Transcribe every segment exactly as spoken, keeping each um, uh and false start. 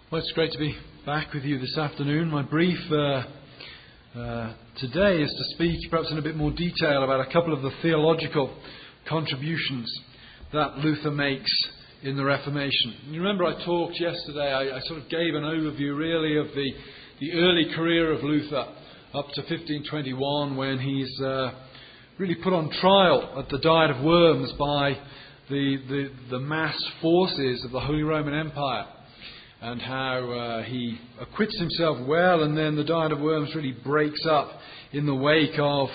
Well, it's great to be back with you this afternoon. My brief uh, uh, today is to speak perhaps in a bit more detail about a couple of the theological contributions that Luther makes in the Reformation. You remember I talked yesterday, I, I sort of gave an overview really of the, the early career of Luther up to fifteen twenty-one, when he's uh, really put on trial at the Diet of Worms by the, the, the mass forces of the Holy Roman Empire. And how uh, he acquits himself well, and then the Diet of Worms really breaks up in the wake of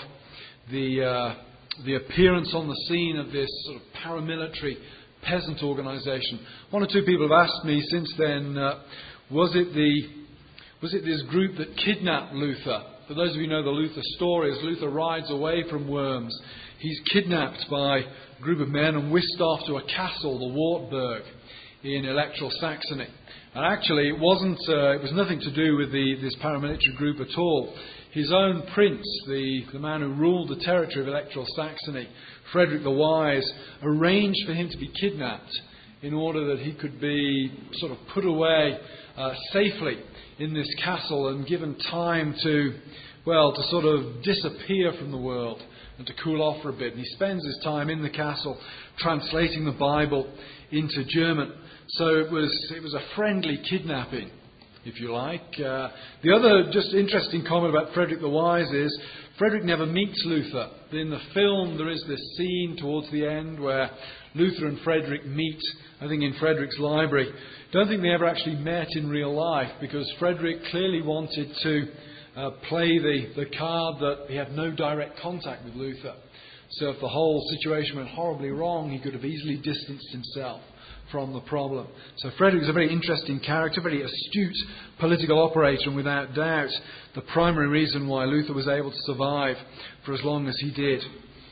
the uh, the appearance on the scene of this sort of paramilitary peasant organisation. One or two people have asked me since then, uh, was it the was it this group that kidnapped Luther? For those of you who know the Luther story, as Luther rides away from Worms, he's kidnapped by a group of men and whisked off to a castle, the Wartburg, in Electoral Saxony. And actually, it wasn't. Uh, it was nothing to do with the, this paramilitary group at all. His own prince, the, the man who ruled the territory of Electoral Saxony, Frederick the Wise, arranged for him to be kidnapped in order that he could be sort of put away uh, safely in this castle and given time to, well, to sort of disappear from the world and to cool off for a bit. And he spends his time in the castle translating the Bible into German. So it was it was a friendly kidnapping, if you like. Uh, the other just interesting comment about Frederick the Wise is Frederick never meets Luther. In the film there is this scene towards the end where Luther and Frederick meet, I think in Frederick's library. Don't think they ever actually met in real life, because Frederick clearly wanted to uh, play the, the card that he had no direct contact with Luther. So if the whole situation went horribly wrong, he could have easily distanced himself from the problem. So Frederick is a very interesting character, very astute political operator, and without doubt the primary reason why Luther was able to survive for as long as he did.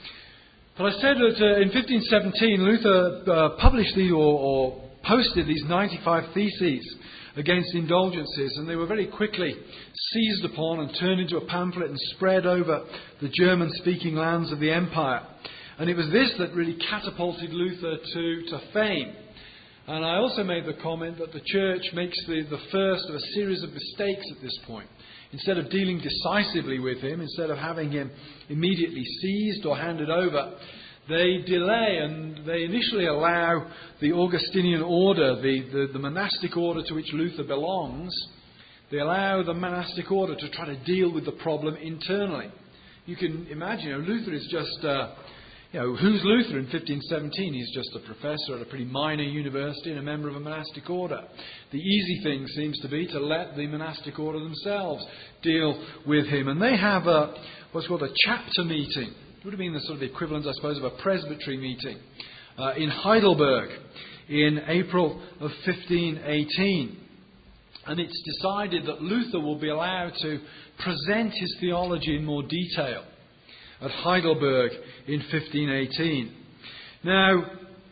But I said that uh, in fifteen seventeen Luther uh, published these or, or posted these ninety-five theses against indulgences, and they were very quickly seized upon and turned into a pamphlet and spread over the German-speaking lands of the empire. And it was this that really catapulted Luther to, to fame. And I also made the comment that the church makes the, the first of a series of mistakes at this point. Instead of dealing decisively with him, instead of having him immediately seized or handed over, they delay, and they initially allow the Augustinian order, the, the, the monastic order to which Luther belongs, they allow the monastic order to try to deal with the problem internally. You can imagine, you know, Luther is just... Uh, You know, who's Luther in fifteen seventeen? He's just a professor at a pretty minor university and a member of a monastic order. The easy thing seems to be to let the monastic order themselves deal with him. And they have a, what's called a chapter meeting. It would have been the sort of the equivalent, I suppose, of a presbytery meeting uh, in Heidelberg in April of fifteen eighteen. And it's decided that Luther will be allowed to present his theology in more detail at Heidelberg in fifteen eighteen. Now,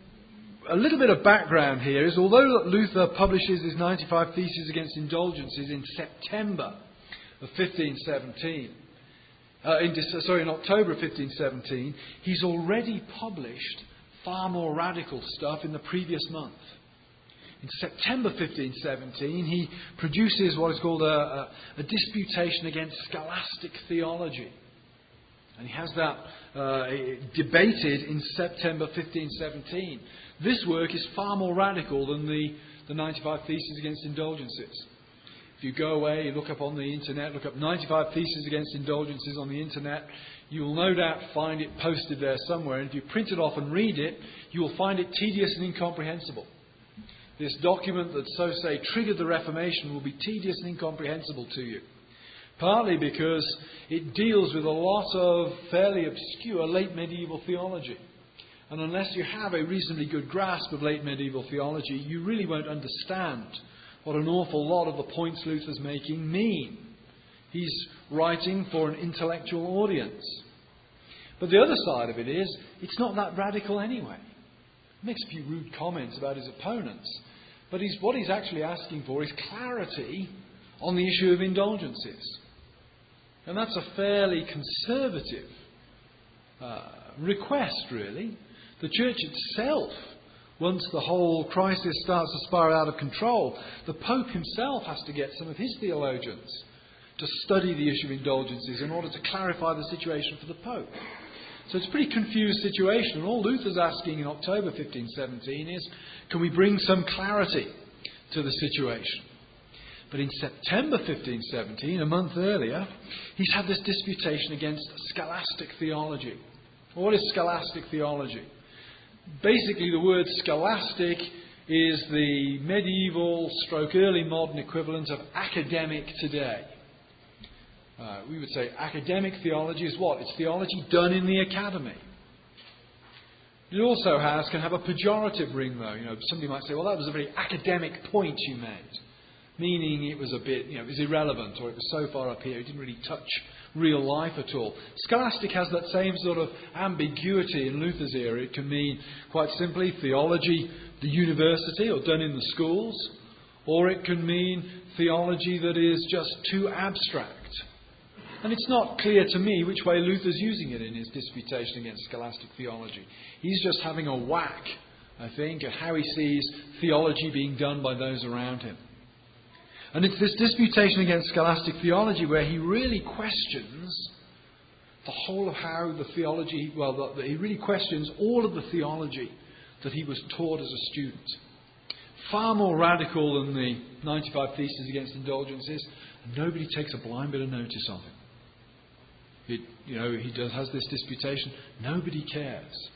a little bit of background here is, although Luther publishes his ninety-five Theses Against Indulgences in September of fifteen seventeen, uh, in, sorry, in October of fifteen seventeen, he's already published far more radical stuff in the previous month. In September fifteen seventeen, he produces what is called a, a, a disputation against scholastic theology. And he has that uh, debated in September fifteen seventeen. This work is far more radical than the, the ninety-five Theses Against Indulgences. If you go away, you look up on the internet, look up ninety-five Theses Against Indulgences on the internet, you will no doubt find it posted there somewhere. And if you print it off and read it, you will find it tedious and incomprehensible. This document that, so say, triggered the Reformation will be tedious and incomprehensible to you. Partly because it deals with a lot of fairly obscure late medieval theology. And unless you have a reasonably good grasp of late medieval theology, you really won't understand what an awful lot of the points Luther's making mean. He's writing for an intellectual audience. But the other side of it is, it's not that radical anyway. He makes a few rude comments about his opponents. But he's, what he's actually asking for is clarity on the issue of indulgences. And that's a fairly conservative uh, request, really. The church itself once the whole crisis starts to spiral out of control, the Pope himself has to get some of his theologians to study the issue of indulgences in order to clarify the situation for the Pope. So it's a pretty confused situation, and all Luther's asking in October fifteen seventeen is, can we bring some clarity to the situation? But in September fifteen seventeen, a month earlier, he's had this disputation against scholastic theology. Well, what is scholastic theology? Basically, the word scholastic is the medieval stroke early modern equivalent of academic today. Uh, we would say academic theology is what? It's theology done in the academy. It also has can have a pejorative ring, though. You know, somebody might say, well, that was a very academic point you made, meaning it was a bit, you know, it was irrelevant, or it was so far up here, it didn't really touch real life at all. Scholastic has that same sort of ambiguity in Luther's era. It can mean, quite simply, theology, the university, or done in the schools, or it can mean theology that is just too abstract. And it's not clear to me which way Luther's using it in his disputation against scholastic theology. He's just having a whack, I think, at how he sees theology being done by those around him. And it's this disputation against scholastic theology where he really questions the whole of how the theology, well, the, he really questions all of the theology that he was taught as a student. Far more radical than the ninety-five Theses Against Indulgences, and nobody takes a blind bit of notice of him. It, you know, he does has this disputation. Nobody cares.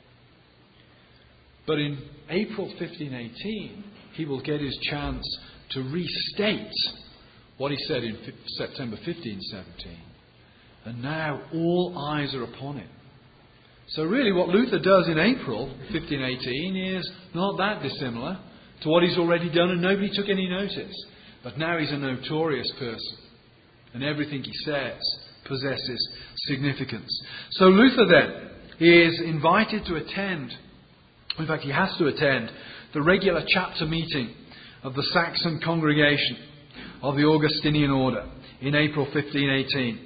But in April fifteen eighteen, he will get his chance to restate what he said in September fifteen seventeen. And now all eyes are upon him. So really what Luther does in April fifteen eighteen is not that dissimilar to what he's already done, and nobody took any notice. But now he's a notorious person, and everything he says possesses significance. So Luther then is invited to attend, in fact he has to attend, the regular chapter meeting of the Saxon congregation of the Augustinian order in April fifteen eighteen.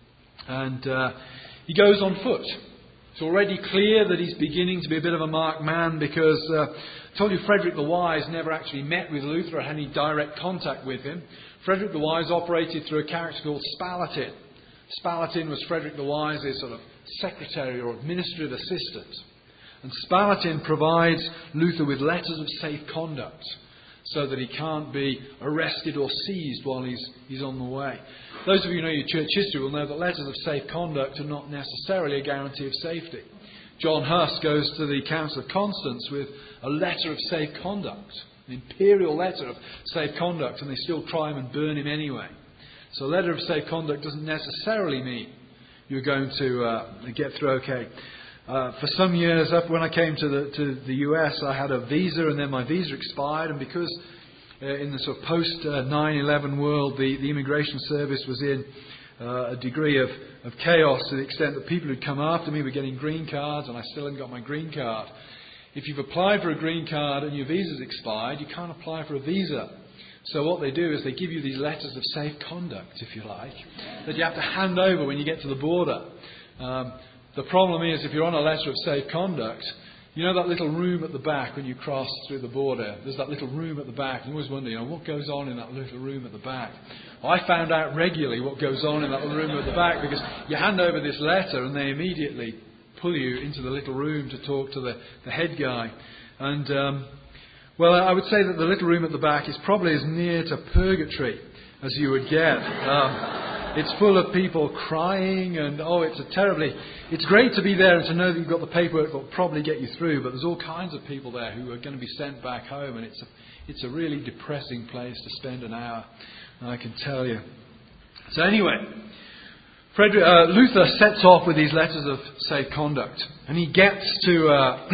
And uh, he goes on foot. It's already clear that he's beginning to be a bit of a marked man, because uh, I told you Frederick the Wise never actually met with Luther or had any direct contact with him. Frederick the Wise operated through a character called Spalatin. Spalatin was Frederick the Wise's sort of secretary or administrative assistant. And Spalatin provides Luther with letters of safe conduct, so that he can't be arrested or seized while he's, he's on the way. Those of you who know your church history will know that letters of safe conduct are not necessarily a guarantee of safety. John Huss goes to the Council of Constance with a letter of safe conduct, an imperial letter of safe conduct, and they still try him and burn him anyway. So a letter of safe conduct doesn't necessarily mean you're going to uh, get through okay. Uh, for some years, up when I came to the to the U S, I had a visa, and then my visa expired. And because uh, in the sort of post nine eleven world, the, the immigration service was in uh, a degree of, of chaos to the extent that people who'd come after me were getting green cards, and I still hadn't got my green card. If you've applied for a green card and your visa's expired, you can't apply for a visa. So what they do is they give you these letters of safe conduct, if you like, that you have to hand over when you get to the border. Um, The problem is, if you're on a letter of safe conduct, you know that little room at the back when you cross through the border? There's that little room at the back. You always wonder, you know, what goes on in that little room at the back? Well, I found out regularly what goes on in that little room at the back, because you hand over this letter and they immediately pull you into the little room to talk to the, the head guy. And, um, well, I would say that the little room at the back is probably as near to purgatory as you would get. Um, It's full of people crying, and oh, it's a terribly... It's great to be there and to know that you've got the paperwork that will probably get you through, but there's all kinds of people there who are going to be sent back home, and it's a, it's a really depressing place to spend an hour, I can tell you. So anyway, Frederick, uh, Luther sets off with these letters of safe conduct, and he gets to uh,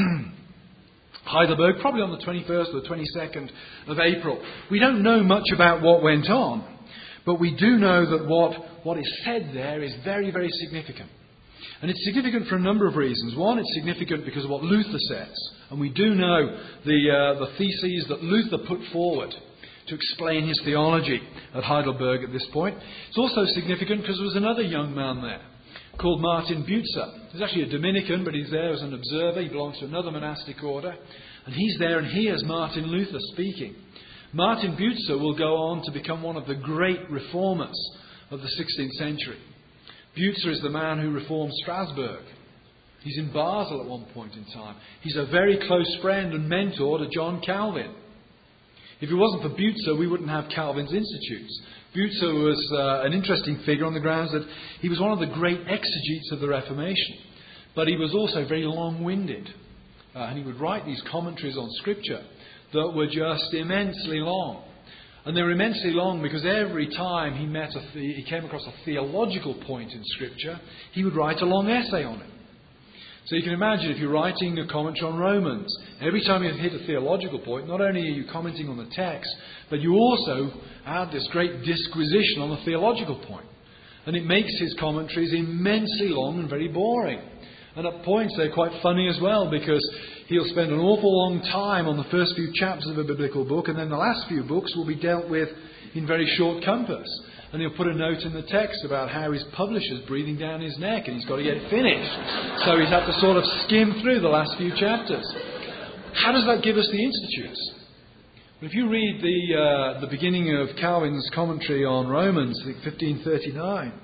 Heidelberg probably on the twenty-first or the twenty-second of April. We don't know much about what went on, but we do know that what, what is said there is very, very significant. And it's significant for a number of reasons. One, it's significant because of what Luther says. And we do know the, uh, the theses that Luther put forward to explain his theology at Heidelberg at this point. It's also significant because there was another young man there called Martin Butzer. He's actually a Dominican, but he's there as an observer. He belongs to another monastic order. And he's there and hears Martin Luther speaking. Martin Bucer will go on to become one of the great reformers of the sixteenth century. Bucer is the man who reformed Strasbourg. He's in Basel at one point in time. He's a very close friend and mentor to John Calvin. If it wasn't for Bucer, we wouldn't have Calvin's Institutes. Bucer was uh, an interesting figure on the grounds that he was one of the great exegetes of the Reformation. But he was also very long-winded. Uh, and he would write these commentaries on Scripture that were just immensely long. And they were immensely long because every time he met a the- he came across a theological point in Scripture, he would write a long essay on it. So you can imagine if you're writing a commentary on Romans, every time you hit a theological point, not only are you commenting on the text, but you also add this great disquisition on the theological point. And it makes his commentaries immensely long and very boring. And at points they're quite funny as well, because he'll spend an awful long time on the first few chapters of a biblical book, and then the last few books will be dealt with in very short compass. And he'll put a note in the text about how his publisher's breathing down his neck and he's got to get it finished. So he's had to sort of skim through the last few chapters. How does that give us the Institutes? Well, if you read the uh, the beginning of Calvin's commentary on Romans, I think fifteen thirty-nine,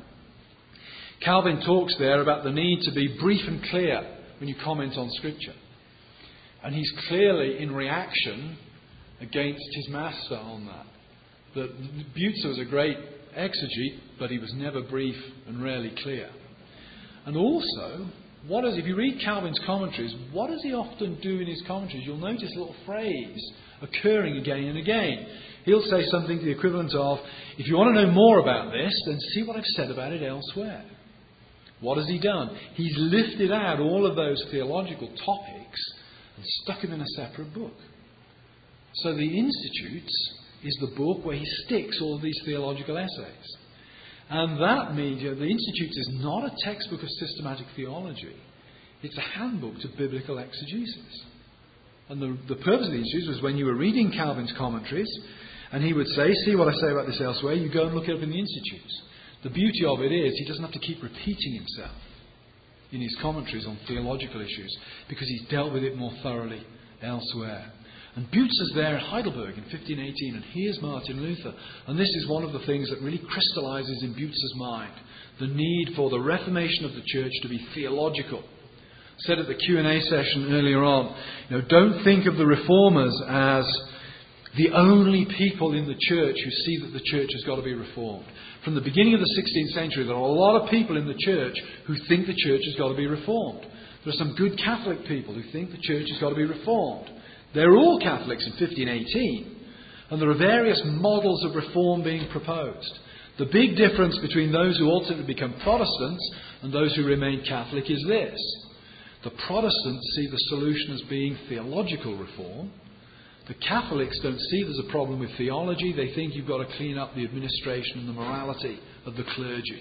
Calvin talks there about the need to be brief and clear when you comment on Scripture. And he's clearly in reaction against his master on that. That Bucer was a great exegete, but he was never brief and rarely clear. And also, what is, if you read Calvin's commentaries, what does he often do in his commentaries? You'll notice a little phrase occurring again and again. He'll say something to the equivalent of, if you want to know more about this, then see what I've said about it elsewhere. What has he done? He's lifted out all of those theological topics and stuck them in a separate book. So the Institutes is the book where he sticks all of these theological essays. And that means, you know, the Institutes is not a textbook of systematic theology. It's a handbook to biblical exegesis. And the, the purpose of the Institutes was when you were reading Calvin's commentaries, and he would say, see what I say about this elsewhere, you go and look it up in the Institutes. The beauty of it is he doesn't have to keep repeating himself in his commentaries on theological issues, because he's dealt with it more thoroughly elsewhere. And Bucer's there in Heidelberg in fifteen eighteen, and here's Martin Luther. And this is one of the things that really crystallizes in Bucer's mind, the need for the reformation of the church to be theological. I said at the Q and A session earlier on, you know, don't think of the reformers as the only people in the church who see that the church has got to be reformed. From the beginning of the sixteenth century, there are a lot of people in the church who think the church has got to be reformed. There are some good Catholic people who think the church has got to be reformed. They're all Catholics in fifteen eighteen, and there are various models of reform being proposed. The big difference between those who ultimately become Protestants and those who remain Catholic is this. The Protestants see the solution as being theological reform. The Catholics don't see there's a problem with theology. They think you've got to clean up the administration and the morality of the clergy.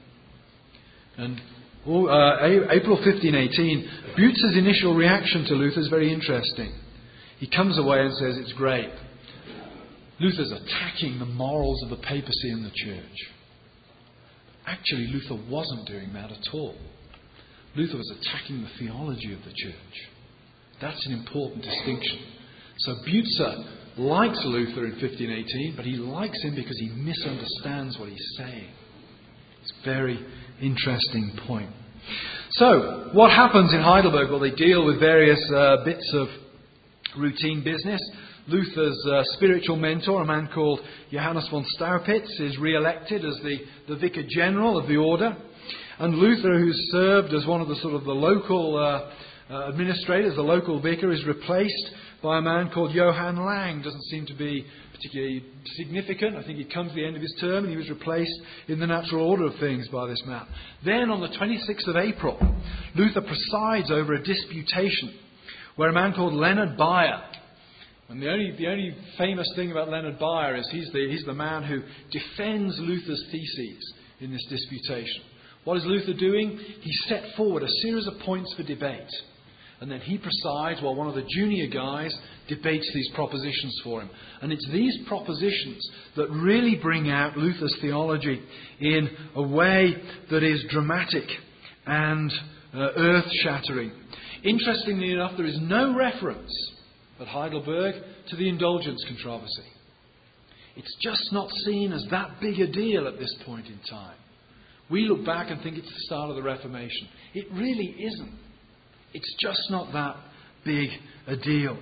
And oh, uh, April fifteen eighteen, Bucer's initial reaction to Luther is very interesting. He comes away and says it's great. Luther's attacking the morals of the papacy and the church. Actually, Luther wasn't doing that at all. Luther was attacking the theology of the church. That's an important distinction. So Bucer likes Luther in fifteen eighteen, but he likes him because he misunderstands what he's saying. It's a very interesting point. So, what happens in Heidelberg? Well, they deal with various uh, bits of routine business. Luther's uh, spiritual mentor, a man called Johannes von Staupitz, is re-elected as the, the Vicar General of the order. And Luther, who's served as one of the sort of the local uh, uh, administrators, the local vicar, is replaced by a man called Johann Lang. Doesn't seem to be particularly significant. I think he comes to the end of his term and he was replaced in the natural order of things by this man. Then on the twenty-sixth of April, Luther presides over a disputation where a man called Leonhard Bayer, and the only the only famous thing about Leonhard Bayer is he's the he's the man who defends Luther's theses in this disputation. What is Luther doing? He set forward a series of points for debate, and then he presides while one of the junior guys debates these propositions for him. And it's these propositions that really bring out Luther's theology in a way that is dramatic and uh, earth-shattering. Interestingly enough, there is no reference at Heidelberg to the indulgence controversy. It's just not seen as that big a deal at this point in time. We look back and think it's the start of the Reformation. It really isn't. It's just not that big a deal.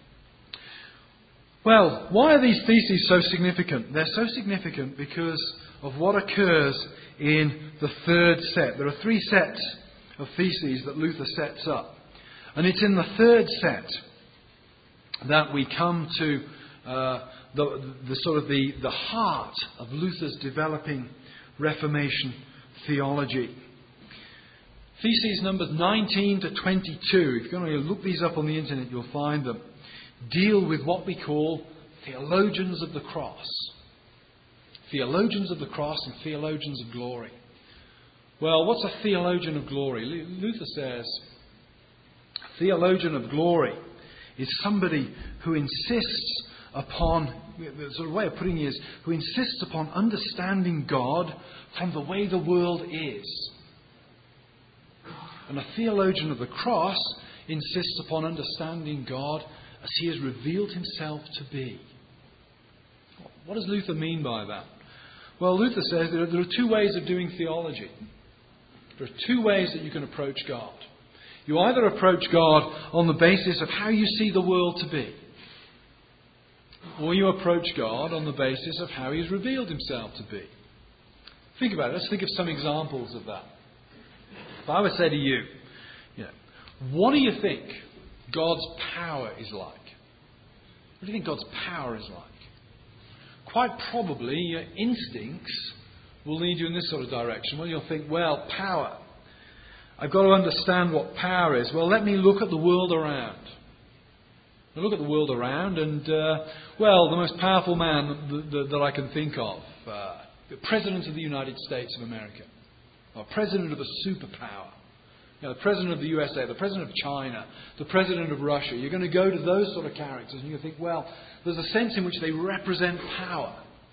Well, why are these theses so significant? They're so significant because of what occurs in the third set. There are three sets of theses that Luther sets up. And it's in the third set that we come to uh, the, the sort of the, the heart of Luther's developing Reformation theology. Theses numbers nineteen to twenty-two, if you're going to look these up on the internet, you'll find them, deal with what we call theologians of the cross. Theologians of the cross and theologians of glory. Well, what's a theologian of glory? Luther says, a theologian of glory is somebody who insists upon, the sort of way of putting it is, who insists upon understanding God from the way the world is. And a theologian of the cross insists upon understanding God as He has revealed Himself to be. What does Luther mean by that? Well, Luther says there are, there are two ways of doing theology. There are two ways that you can approach God. You either approach God on the basis of how you see the world to be, or you approach God on the basis of how He's revealed Himself to be. Think about it. Let's think of some examples of that. If I were to say to you, you know, what do you think God's power is like? What do you think God's power is like? Quite probably your instincts will lead you in this sort of direction. Well, you'll think, well, power. I've got to understand what power is. Well, let me look at the world around. I look at the world around and, uh, well, the most powerful man that, that, that I can think of, uh, the President of the United States of America, or President of a superpower, you know, the President of the U S A, the President of China, the President of Russia. You're going to go to those sort of characters and you think, well, there's a sense in which they represent power.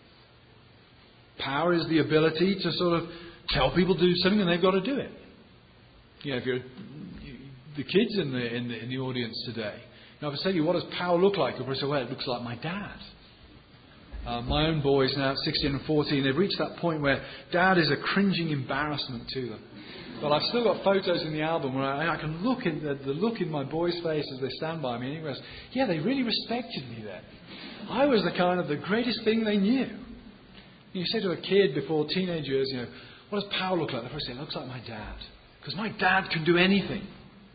Power is the ability to sort of tell people to do something and they've got to do it. You know, if you're the kids in the in the, in the audience today, now if I say to you, what does power look like? You'll probably say, well, it looks like my dad. Uh, my own boys now at sixteen and fourteen, they've reached that point where Dad is a cringing embarrassment to them. But I've still got photos in the album where I, I can look in the, the look in my boys' face as they stand by me and he goes, yeah, they really respected me then. I was the kind of the greatest thing they knew. You say to a kid before teenage years, you know, what does power look like? They first say, it looks like my dad. Because my dad can do anything.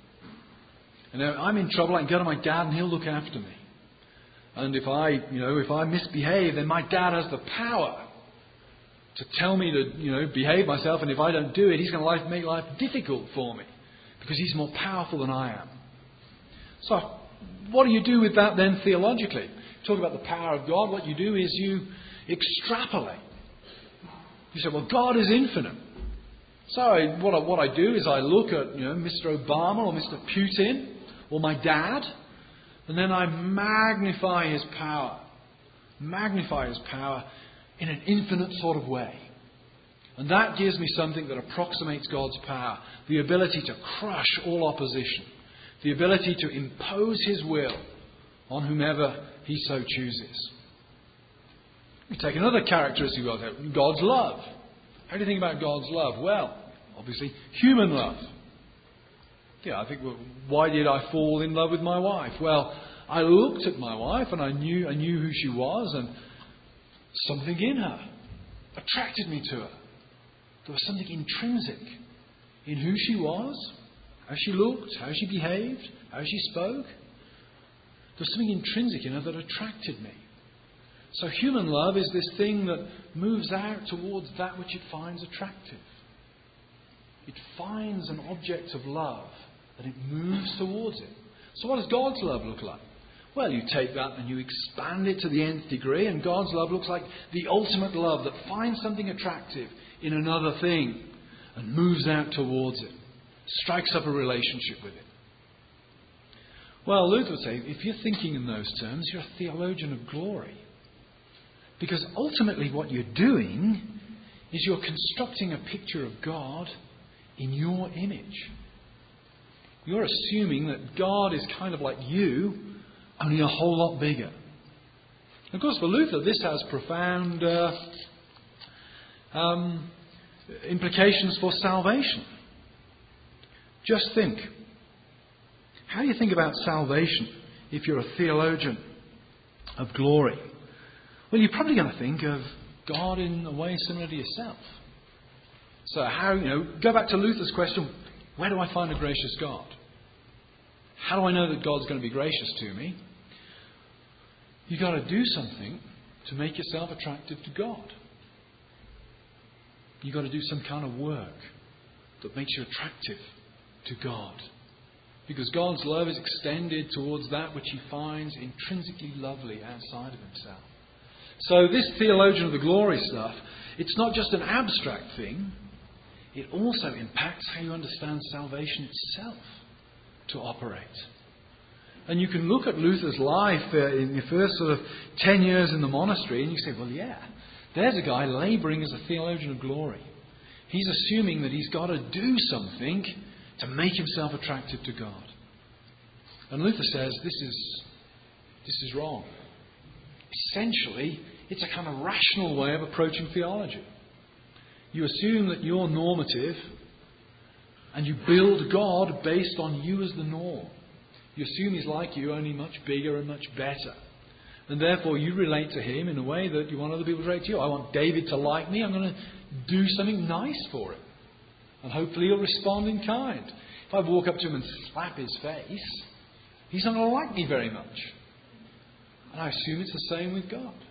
And if I'm in trouble, I can go to my dad and he'll look after me. And if I, you know, if I misbehave, then my dad has the power to tell me to, you know, behave myself. And if I don't do it, he's going to make life difficult for me because he's more powerful than I am. So, what do you do with that then theologically? Talk about the power of God. What you do is you extrapolate. You say, well, God is infinite. So I, what, I, what I do is I look at, you know, Mister Obama or Mister Putin or my dad, and then I magnify his power. Magnify his power in an infinite sort of way. And that gives me something that approximates God's power. The ability to crush all opposition. The ability to impose His will on whomever He so chooses. We take another characteristic of God, God's love. How do you think about God's love? Well, obviously, human love. Yeah, I think, well, why did I fall in love with my wife? Well, I looked at my wife and I knew I knew who she was, and something in her attracted me to her. There was something intrinsic in who she was, how she looked, how she behaved, how she spoke. There was something intrinsic in her that attracted me. So human love is this thing that moves out towards that which it finds attractive. It finds an object of love and it moves towards it. So what does God's love look like? Well, you take that and you expand it to the nth degree, and God's love looks like the ultimate love that finds something attractive in another thing and moves out towards it, strikes up a relationship with it. Well, Luther would say, if you're thinking in those terms, you're a theologian of glory. Because ultimately what you're doing is you're constructing a picture of God in your image. You're assuming that God is kind of like you, only a whole lot bigger. Of course, for Luther, this has profound uh, um, implications for salvation. Just think. How do you think about salvation if you're a theologian of glory? Well, you're probably going to think of God in a way similar to yourself. So how, you know, go back to Luther's question, where do I find a gracious God? How do I know that God's going to be gracious to me? You've got to do something to make yourself attractive to God. You've got to do some kind of work that makes you attractive to God. Because God's love is extended towards that which He finds intrinsically lovely outside of Himself. So this theologian of the glory stuff, it's not just an abstract thing. It also impacts how you understand salvation itself to operate. And you can look at Luther's life uh, in the first sort of ten years in the monastery and you say, well, yeah, there's a guy labouring as a theologian of glory. He's assuming that he's got to do something to make himself attractive to God. And Luther says this is, this is wrong. Essentially, it's a kind of rational way of approaching theology. You assume that you're normative and you build God based on you as the norm. You assume He's like you, only much bigger and much better. And therefore you relate to Him in a way that you want other people to relate to you. I want David to like me. I'm going to do something nice for him. And hopefully he'll respond in kind. If I walk up to him and slap his face, he's not going to like me very much. And I assume it's the same with God.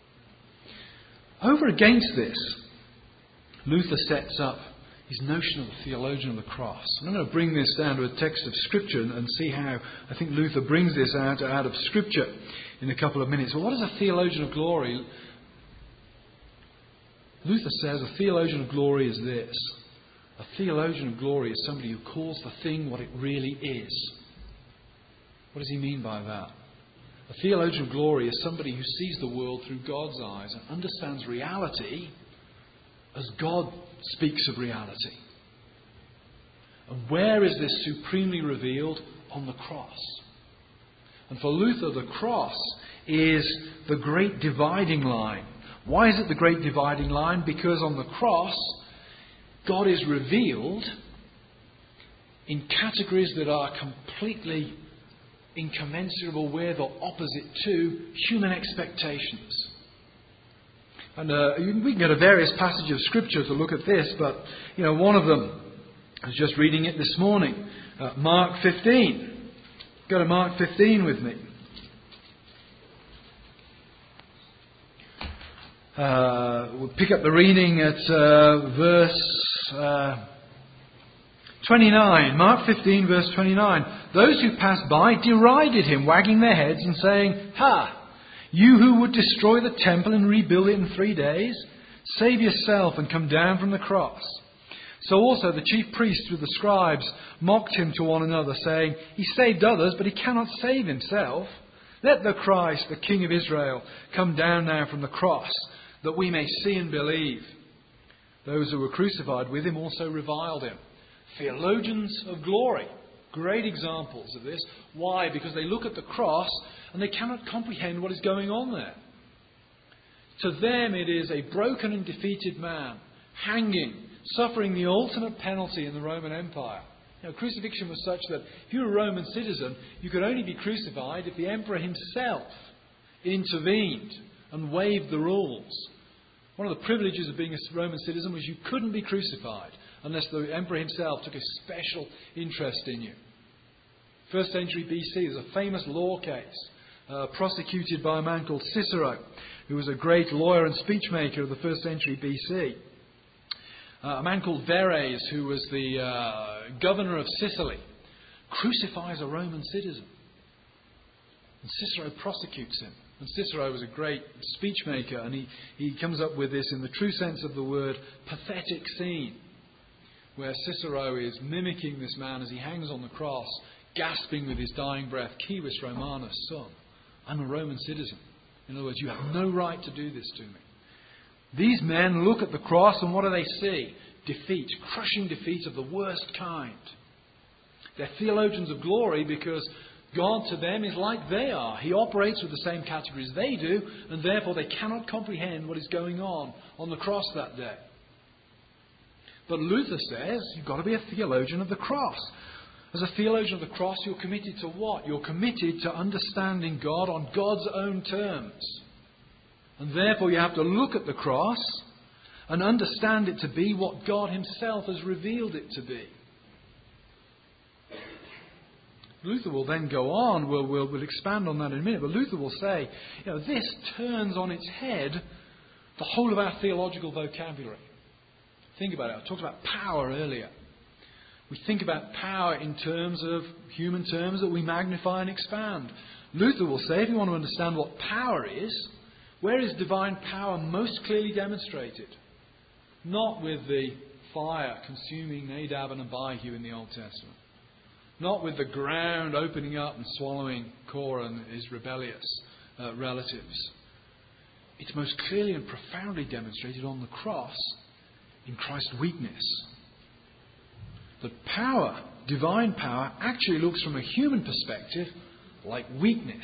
Over against this, Luther sets up his notion of the theologian of the cross. And I'm going to bring this down to a text of Scripture and see how I think Luther brings this out, out of Scripture in a couple of minutes. Well, what is a theologian of glory? Luther says a theologian of glory is this. A theologian of glory is somebody who calls the thing what it really is. What does he mean by that? A theologian of glory is somebody who sees the world through God's eyes and understands reality as God speaks of reality. And where is this supremely revealed? On the cross. And for Luther, the cross is the great dividing line. Why is it the great dividing line? Because on the cross, God is revealed in categories that are completely incommensurable with or opposite to human expectations. And uh, we can go to various passages of Scripture to look at this, but you know, one of them, I was just reading it this morning, uh, Mark fifteen. Go to Mark fifteen with me. Uh, we'll pick up the reading at uh, verse uh, twenty-nine. Mark fifteen, verse twenty-nine. Those who passed by derided him, wagging their heads and saying, "Ha! You who would destroy the temple and rebuild it in three days, save yourself and come down from the cross." So also the chief priests with the scribes mocked him to one another, saying, "He saved others, but he cannot save himself. Let the Christ, the King of Israel, come down now from the cross, that we may see and believe." Those who were crucified with him also reviled him. Theologians of glory. Great examples of this. Why? Because they look at the cross and they cannot comprehend what is going on there. To them it is a broken and defeated man, hanging, suffering the ultimate penalty in the Roman Empire. You know, crucifixion was such that if you were a Roman citizen, you could only be crucified if the emperor himself intervened and waived the rules. One of the privileges of being a Roman citizen was you couldn't be crucified unless the emperor himself took a special interest in you. First century B C, there's a famous law case uh, prosecuted by a man called Cicero, who was a great lawyer and speechmaker of the first century B C. Uh, a man called Verres, who was the uh, governor of Sicily, crucifies a Roman citizen. And Cicero prosecutes him. And Cicero was a great speechmaker, and he, he comes up with this, in the true sense of the word, pathetic scene, where Cicero is mimicking this man as he hangs on the cross, gasping with his dying breath, "Civis Romanus sum." I'm a Roman citizen. In other words, you have no right to do this to me. These men look at the cross and what do they see? Defeat, crushing defeat of the worst kind. They're theologians of glory because God to them is like they are. He operates with the same categories they do, and therefore they cannot comprehend what is going on on the cross that day. But Luther says you've got to be a theologian of the cross. As a theologian of the cross, you're committed to what? You're committed to understanding God on God's own terms. And therefore you have to look at the cross and understand it to be what God Himself has revealed it to be. Luther will then go on, we'll, we'll, we'll expand on that in a minute, but Luther will say, you know, this turns on its head the whole of our theological vocabulary. Think about it. I talked about power earlier. We think about power in terms of human terms that we magnify and expand. Luther will say, if you want to understand what power is, where is divine power most clearly demonstrated? Not with the fire consuming Nadab and Abihu in the Old Testament. Not with the ground opening up and swallowing Korah and his rebellious uh, relatives. It's most clearly and profoundly demonstrated on the cross in Christ's weakness. That power, divine power, actually looks from a human perspective like weakness.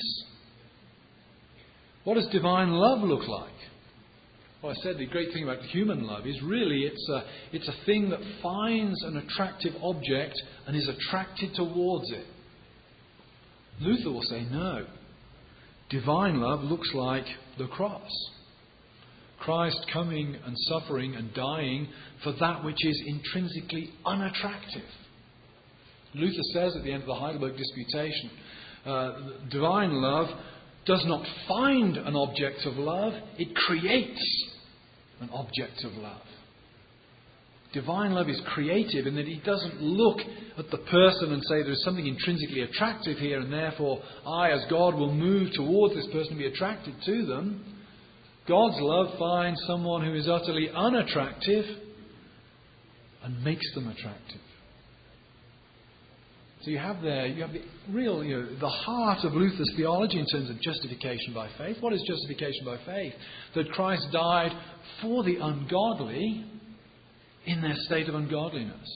What does divine love look like? Well, I said the great thing about human love is really it's a, it's a thing that finds an attractive object and is attracted towards it. Luther will say no. Divine love looks like the cross. Christ coming and suffering and dying for that which is intrinsically unattractive. Luther says at the end of the Heidelberg Disputation, uh, divine love does not find an object of love, it creates an object of love. Divine love is creative in that it doesn't look at the person and say there's something intrinsically attractive here and therefore I as God will move towards this person and be attracted to them. God's love finds someone who is utterly unattractive and makes them attractive. So you have there, you have the real, you know, the heart of Luther's theology in terms of justification by faith. What is justification by faith? That Christ died for the ungodly in their state of ungodliness.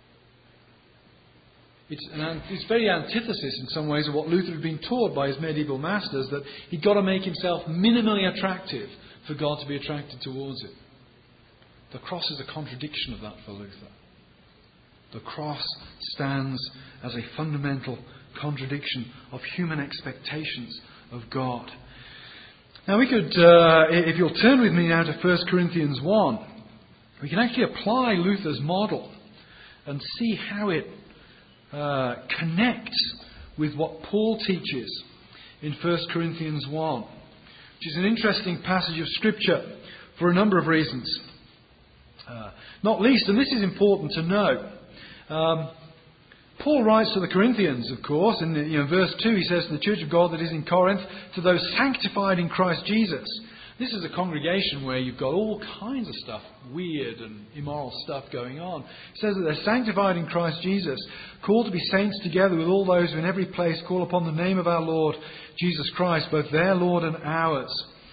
It's, an, it's very antithesis in some ways of what Luther had been taught by his medieval masters, that he'd got to make himself minimally attractive for God to be attracted towards it. The cross is a contradiction of that for Luther. The cross stands as a fundamental contradiction of human expectations of God. Now we could, uh, if you'll turn with me now to First Corinthians one, we can actually apply Luther's model and see how it uh, connects with what Paul teaches in First Corinthians one, which is an interesting passage of Scripture for a number of reasons. Uh, not least, and this is important to know, um, Paul writes to the Corinthians, of course, in the, you know, verse two he says to the church of God that is in Corinth, to those sanctified in Christ Jesus. This is a congregation where you've got all kinds of stuff, weird and immoral stuff going on. It says that they're sanctified in Christ Jesus, called to be saints together with all those who in every place call upon the name of our Lord Jesus Christ, both their Lord and ours.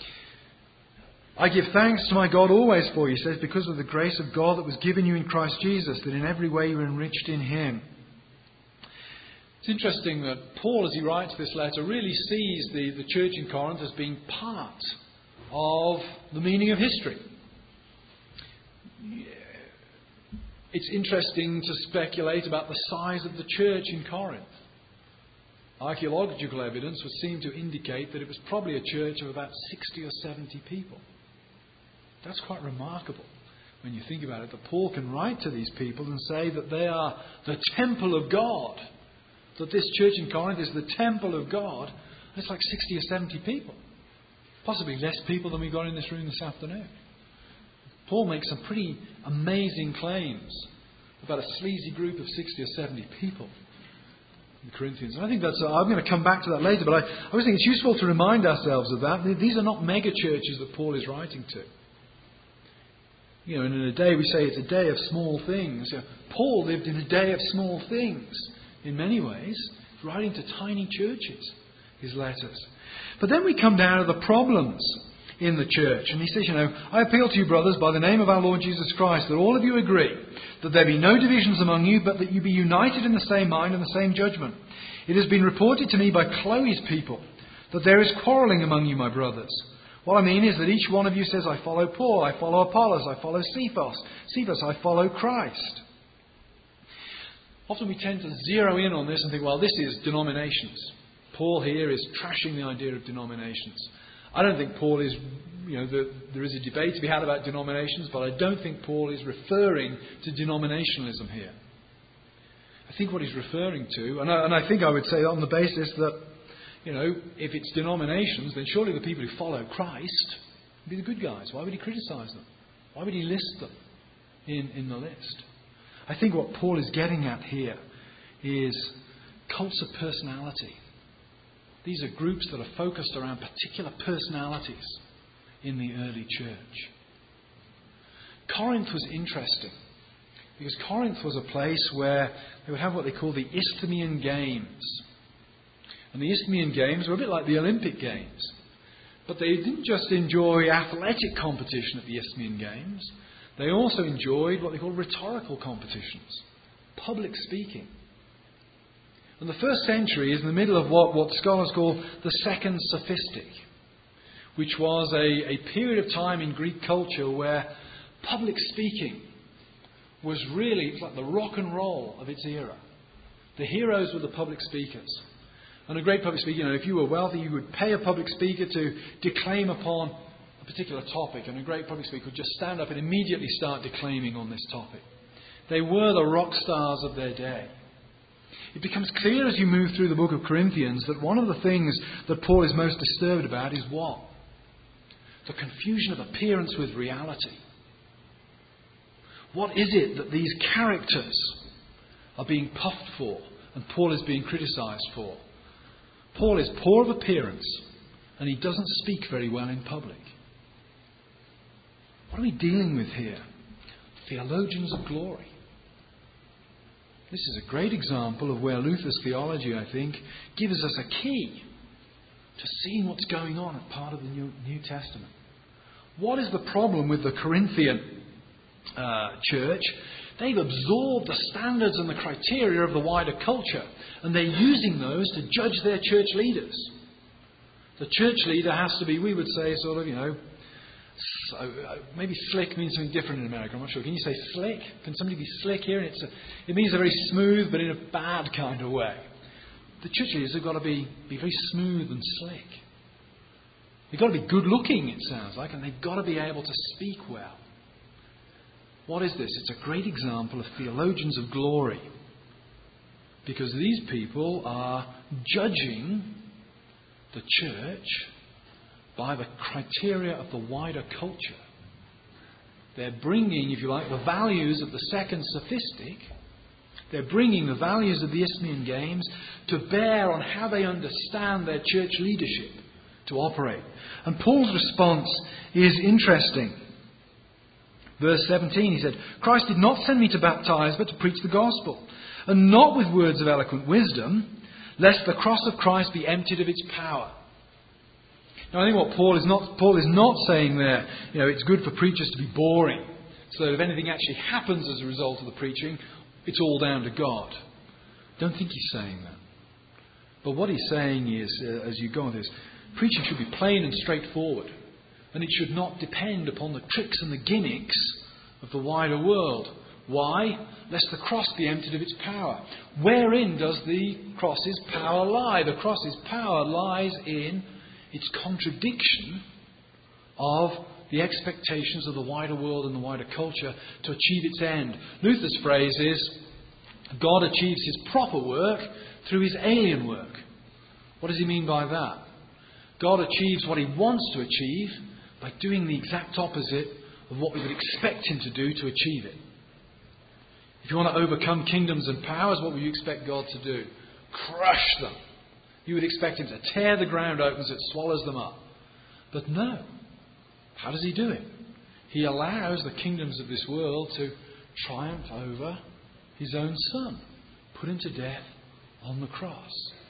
I give thanks to my God always for you, he says, because of the grace of God that was given you in Christ Jesus, that in every way you are enriched in Him. It's interesting that Paul, as he writes this letter, really sees the, the church in Corinth as being part of the meaning of history. It's interesting to speculate about the size of the church in Corinth. Archaeological evidence would seem to indicate that it was probably a church of about sixty or seventy people. That's quite remarkable when you think about it, that Paul can write to these people and say that they are the temple of God. That this church in Corinth is the temple of God. It's like sixty or seventy people. Possibly less people than we've got in this room this afternoon. Paul makes some pretty amazing claims about a sleazy group of sixty or seventy people. The Corinthians. And I think that's, uh, I'm going to come back to that later, but I, I always think it's useful to remind ourselves of that. These are not mega churches that Paul is writing to. You know, and in a day we say it's a day of small things. You know, Paul lived in a day of small things in many ways, writing to tiny churches, his letters. But then we come down to the problems in the church. And he says, you know, I appeal to you, brothers, by the name of our Lord Jesus Christ, that all of you agree, that there be no divisions among you, but that you be united in the same mind and the same judgment. It has been reported to me by Chloe's people that there is quarrelling among you, my brothers. What I mean is that each one of you says, I follow Paul, I follow Apollos, I follow Cephas, Cephas, I follow Christ. Often we tend to zero in on this and think, well, this is denominations. Paul here is trashing the idea of denominations. I don't think Paul is, you know, the, there is a debate to be had about denominations, but I don't think Paul is referring to denominationalism here. I think what he's referring to, and I, and I think I would say on the basis that, you know, if it's denominations, then surely the people who follow Christ would be the good guys. Why would he criticise them? Why would he list them in, in the list? I think what Paul is getting at here is cults of personality. These are groups that are focused around particular personalities in the early church. Corinth was interesting because Corinth was a place where they would have what they call the Isthmian Games. And the Isthmian Games were a bit like the Olympic Games. But they didn't just enjoy athletic competition at the Isthmian Games. They also enjoyed what they call rhetorical competitions, public speaking. And the first century is in the middle of what, what scholars call the Second Sophistic, which was a, a period of time in Greek culture where public speaking was really, it was like the rock and roll of its era. The heroes were the public speakers. And a great public speaker, you know, if you were wealthy, you would pay a public speaker to declaim upon a particular topic. And a great public speaker would just stand up and immediately start declaiming on this topic. They were the rock stars of their day. It becomes clear as you move through the book of Corinthians that one of the things that Paul is most disturbed about is what? The confusion of appearance with reality. What is it that these characters are being puffed for and Paul is being criticised for? Paul is poor of appearance and he doesn't speak very well in public. What are we dealing with here? Theologians of glory. This is a great example of where Luther's theology, I think, gives us a key to seeing what's going on at part of the New, New Testament. What is the problem with the Corinthian uh, church? They've absorbed the standards and the criteria of the wider culture, and they're using those to judge their church leaders. The church leader has to be, we would say, sort of, you know, so, uh, maybe slick means something different in America. I'm not sure. Can you say slick? Can somebody be slick here? And it's a, it means they're very smooth, but in a bad kind of way. The church leaders have got to be, be very smooth and slick. They've got to be good looking, it sounds like, and they've got to be able to speak well. What is this? It's a great example of theologians of glory. Because these people are judging the church by the criteria of the wider culture. They're bringing, if you like, the values of the Second Sophistic. They're bringing the values of the Isthmian Games to bear on how they understand their church leadership to operate. And Paul's response is interesting. Verse seventeen, he said, Christ did not send me to baptize, but to preach the gospel, and not with words of eloquent wisdom, lest the cross of Christ be emptied of its power. Now, I think what Paul is not Paul is not saying there, you know, it's good for preachers to be boring, so that if anything actually happens as a result of the preaching, it's all down to God. Don't think he's saying that. But what he's saying is, uh, as you go on this, preaching should be plain and straightforward. And it should not depend upon the tricks and the gimmicks of the wider world. Why? Lest the cross be emptied of its power. Wherein does the cross's power lie? The cross's power lies in its contradiction of the expectations of the wider world and the wider culture to achieve its end. Luther's phrase is, God achieves his proper work through his alien work. What does he mean by that? God achieves what he wants to achieve by doing the exact opposite of what we would expect him to do to achieve it. If you want to overcome kingdoms and powers, what would you expect God to do? Crush them. You would expect him to tear the ground open so it swallows them up. But no. How does he do it? He allows the kingdoms of this world to triumph over his own Son, put him to death on the cross.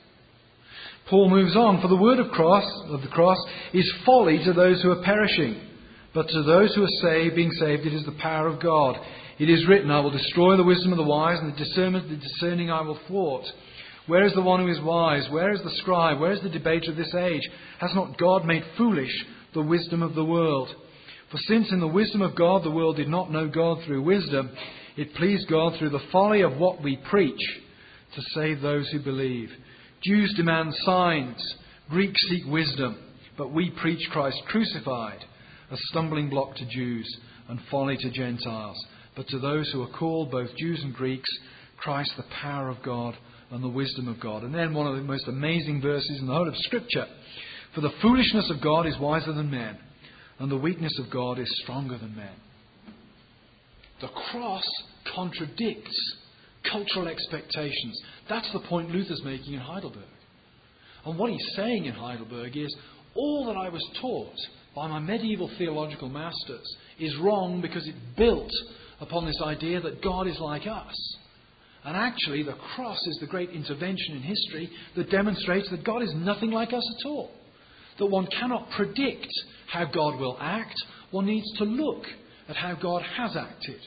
Paul moves on, for the word of cross of the cross is folly to those who are perishing, but to those who are saved, being saved, it is the power of God. It is written, I will destroy the wisdom of the wise, and the discernment of the discerning I will thwart. Where is the one who is wise? Where is the scribe? Where is the debater of this age? Has not God made foolish the wisdom of the world? For since in the wisdom of God the world did not know God through wisdom, it pleased God through the folly of what we preach to save those who believe. Jews demand signs, Greeks seek wisdom, but we preach Christ crucified, a stumbling block to Jews and folly to Gentiles. But to those who are called, both Jews and Greeks, Christ the power of God and the wisdom of God. And then one of the most amazing verses in the whole of Scripture. For the foolishness of God is wiser than men, and the weakness of God is stronger than men. The cross contradicts cultural expectations. That's the point Luther's making in Heidelberg. And what he's saying in Heidelberg is, all that I was taught by my medieval theological masters is wrong because it built upon this idea that God is like us. And actually, the cross is the great intervention in history that demonstrates that God is nothing like us at all. That one cannot predict how God will act. One needs to look at how God has acted.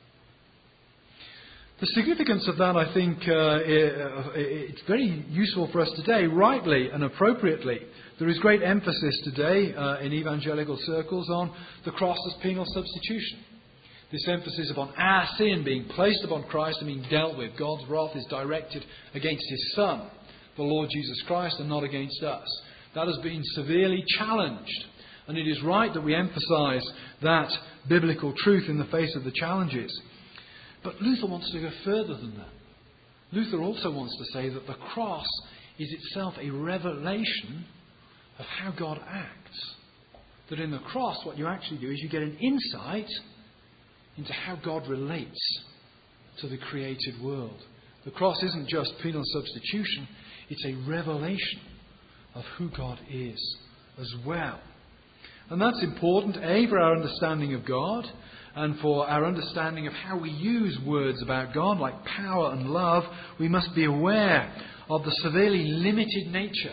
The significance of that, I think, uh, it's very useful for us today, rightly and appropriately. There is great emphasis today uh, in evangelical circles on the cross as penal substitution. This emphasis upon our sin being placed upon Christ and being dealt with. God's wrath is directed against His Son, the Lord Jesus Christ, and not against us. That has been severely challenged. And it is right that we emphasize that biblical truth in the face of the challenges. But Luther wants to go further than that. Luther also wants to say that the cross is itself a revelation of how God acts. That in the cross, what you actually do is you get an insight into how God relates to the created world. The cross isn't just penal substitution, it's a revelation of who God is as well. And that's important, A, for our understanding of God, and for our understanding of how we use words about God, like power and love. We must be aware of the severely limited nature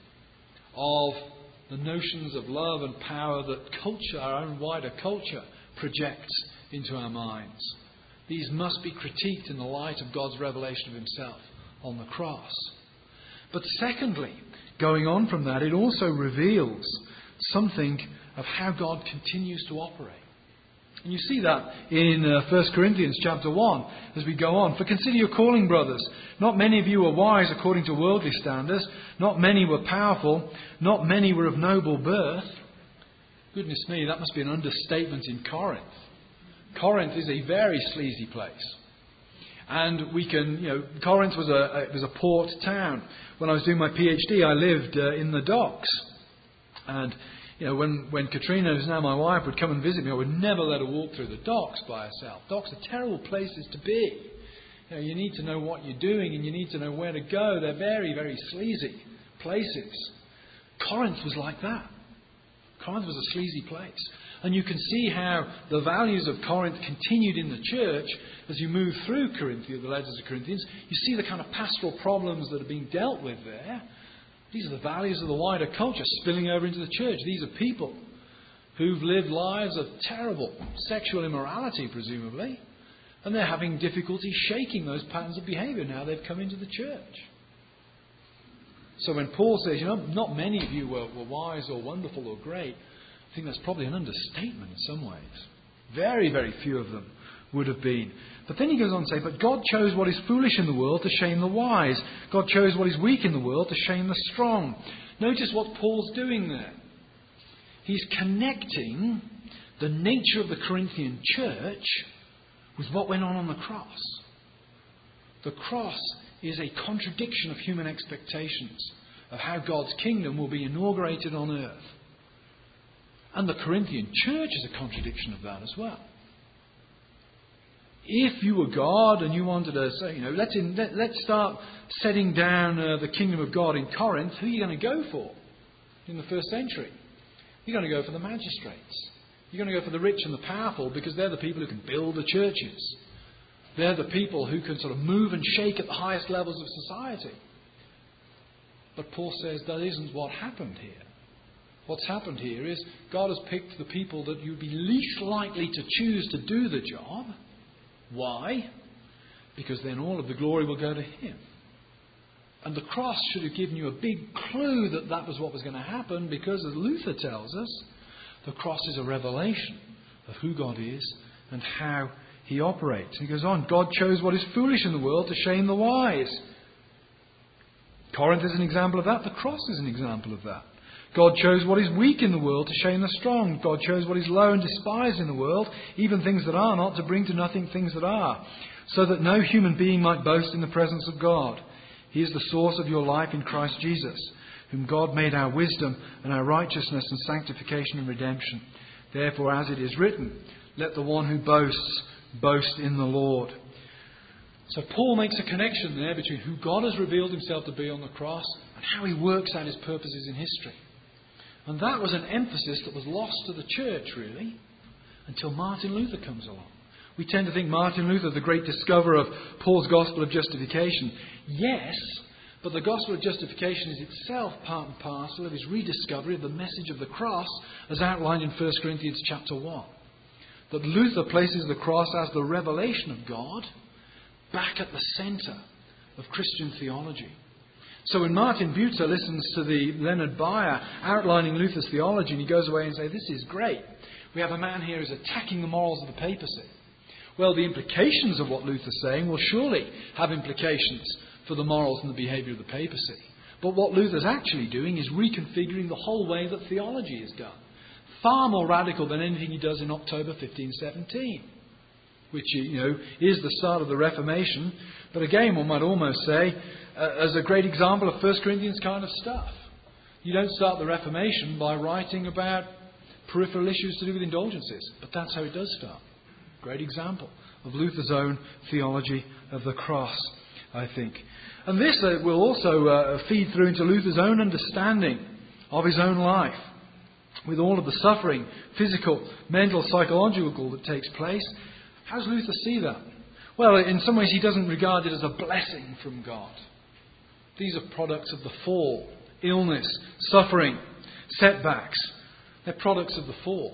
of the notions of love and power that culture, our own wider culture, projects into our minds. These must be critiqued in the light of God's revelation of Himself on the cross. But secondly, going on from that, it also reveals something of how God continues to operate. And you see that in uh, First Corinthians chapter one as we go on. For consider your calling, brothers. Not many of you were wise according to worldly standards. Not many were powerful. Not many were of noble birth. Goodness me, that must be an understatement in Corinth. Corinth is a very sleazy place. And we can, you know, Corinth was a, a, was a port town. When I was doing my PhD, I lived uh, in the docks. And You know, when, when Katrina, who's now my wife, would come and visit me, I would never let her walk through the docks by herself. Docks are terrible places to be. You know, you need to know what you're doing and you need to know where to go. They're very, very sleazy places. Corinth was like that. Corinth was a sleazy place. And you can see how the values of Corinth continued in the church as you move through Corinthians, the letters of Corinthians. You see the kind of pastoral problems that are being dealt with there. These are the values of the wider culture spilling over into the church. These are people who've lived lives of terrible sexual immorality, presumably, and they're having difficulty shaking those patterns of behaviour now they've come into the church. So when Paul says, you know, not many of you were, were wise or wonderful or great, I think that's probably an understatement in some ways. Very, very few of them would have been. But then he goes on to say, but God chose what is foolish in the world to shame the wise. God chose what is weak in the world to shame the strong. Notice what Paul's doing there. He's connecting the nature of the Corinthian church with what went on on the cross. The cross is a contradiction of human expectations of how God's kingdom will be inaugurated on earth. And the Corinthian church is a contradiction of that as well. If you were God and you wanted to say, you know, let's, in, let, let's start setting down uh, the kingdom of God in Corinth, who are you going to go for in the first century? You're going to go for the magistrates. You're going to go for the rich and the powerful because they're the people who can build the churches. They're the people who can sort of move and shake at the highest levels of society. But Paul says that isn't what happened here. What's happened here is God has picked the people that you'd be least likely to choose to do the job. Why? Because then all of the glory will go to Him. And the cross should have given you a big clue that that was what was going to happen, because as Luther tells us, the cross is a revelation of who God is and how he operates. He goes on, God chose what is foolish in the world to shame the wise. Corinth is an example of that. The cross is an example of that. God chose what is weak in the world to shame the strong. God chose what is low and despised in the world, even things that are not, to bring to nothing things that are, so that no human being might boast in the presence of God. He is the source of your life in Christ Jesus, whom God made our wisdom and our righteousness and sanctification and redemption. Therefore, as it is written, let the one who boasts boast in the Lord. So Paul makes a connection there between who God has revealed himself to be on the cross and how he works out his purposes in history. And that was an emphasis that was lost to the church, really, until Martin Luther comes along. We tend to think Martin Luther, the great discoverer of Paul's gospel of justification. Yes, but the gospel of justification is itself part and parcel of his rediscovery of the message of the cross as outlined in First Corinthians chapter one. That Luther places the cross as the revelation of God back at the centre of Christian theology. So when Martin Bucer listens to the Leonard Bayer outlining Luther's theology, and he goes away and says, this is great. We have a man here who's attacking the morals of the papacy. Well, the implications of what Luther's saying will surely have implications for the morals and the behaviour of the papacy. But what Luther's actually doing is reconfiguring the whole way that theology is done. Far more radical than anything he does in October fifteen seventeen, which, you know, is the start of the Reformation. But again, one might almost say, uh, as a great example of First Corinthians kind of stuff. You don't start the Reformation by writing about peripheral issues to do with indulgences, but that's how it does start. Great example of Luther's own theology of the cross, I think. And this uh, will also uh, feed through into Luther's own understanding of his own life, with all of the suffering, physical, mental, psychological that takes place. How does Luther see that? Well, in some ways he doesn't regard it as a blessing from God. These are products of the fall, illness, suffering, setbacks. They're products of the fall.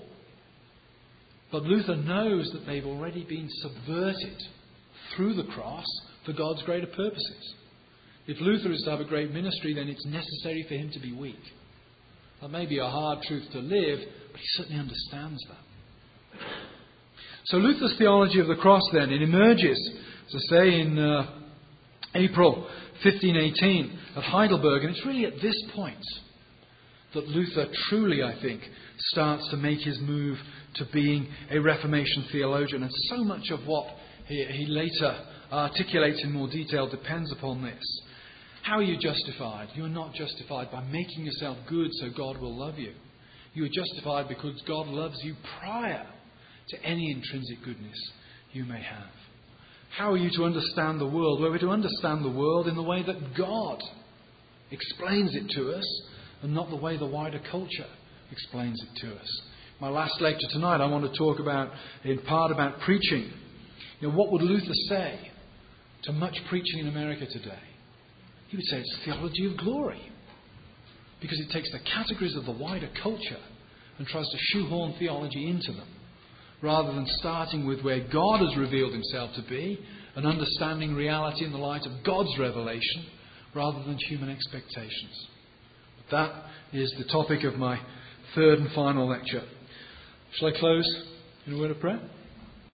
But Luther knows that they've already been subverted through the cross for God's greater purposes. If Luther is to have a great ministry, then it's necessary for him to be weak. That may be a hard truth to live, but he certainly understands that. So Luther's theology of the cross then, it emerges, as I say, in uh, April fifteen eighteen at Heidelberg. And it's really at this point that Luther truly, I think, starts to make his move to being a Reformation theologian. And so much of what he, he later articulates in more detail depends upon this. How are you justified? You are not justified by making yourself good so God will love you. You are justified because God loves you prior to any intrinsic goodness you may have. How are you to understand the world? Well, we're to understand the world in the way that God explains it to us, and not the way the wider culture explains it to us. My last lecture tonight, I want to talk about, in part, about preaching. You know, what would Luther say to much preaching in America today? He would say it's theology of glory, because it takes the categories of the wider culture and tries to shoehorn theology into them, rather than starting with where God has revealed himself to be and understanding reality in the light of God's revelation rather than human expectations. But that is the topic of my third and final lecture. Shall I close in a word of prayer?